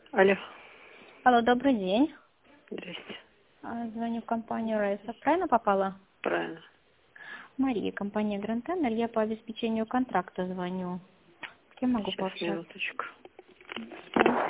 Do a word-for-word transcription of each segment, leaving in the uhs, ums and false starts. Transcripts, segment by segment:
Алло. Алло, добрый день. Здрасте. А, Звоню в компанию Рейса. Правильно попала? Правильно. Мария, компания Grand Tenor. Я по обеспечению контракта звоню. С кем могу Сейчас, пообщаться? минуточку. Да.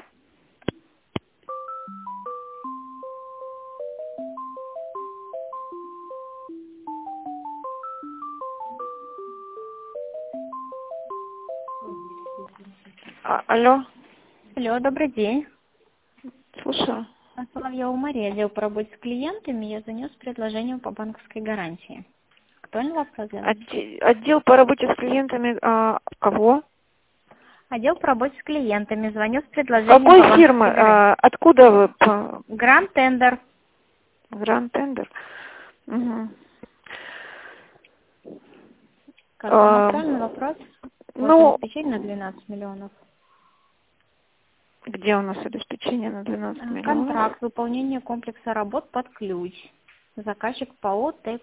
А, алло. Алло, добрый день. Слушаю. А, Соловьева Мария, отдел по работе с клиентами. Я занес предложение по банковской гарантии. Актуальный вопрос для вас? Отде- Отдел по работе с клиентами а, кого? Отдел по работе с клиентами. Звоню с С предложением по какой фирмы? банковской гарантии. А, откуда вы? По... Grand Tender. Grand Tender. Угу. Как вам А, актуальный вопрос? У вас ну, обеспечение на двенадцать миллионов. где у нас обеспечение на двенадцать А, миллионов? Контракт. Выполнение комплекса работ под ключ. Заказчик ПАО Т+.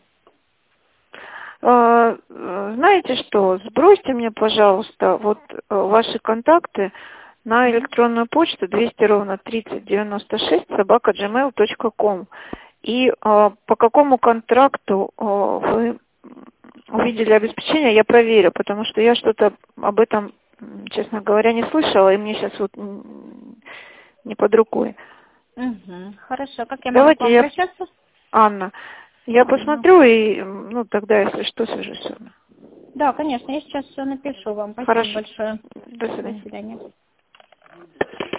А, э, знаете что? Сбросьте мне, пожалуйста, вот э, ваши контакты на Мгм. электронную почту двести ровно тридцать девяносто шесть собака джимейл точка ком. И э, по какому контракту э, вы увидели обеспечение, я проверю, потому что я что-то об этом, м, честно говоря, не слышала, и мне сейчас вот м, не под рукой. Мгм. Хорошо. Как я могу к Давайте вам я, обращаться? Анна, я Анна. посмотрю и, м, ну, тогда, если что, свяжусь с вами. Да, конечно. Я сейчас все напишу вам. Спасибо Хорошо. большое. До До свидания. свидания.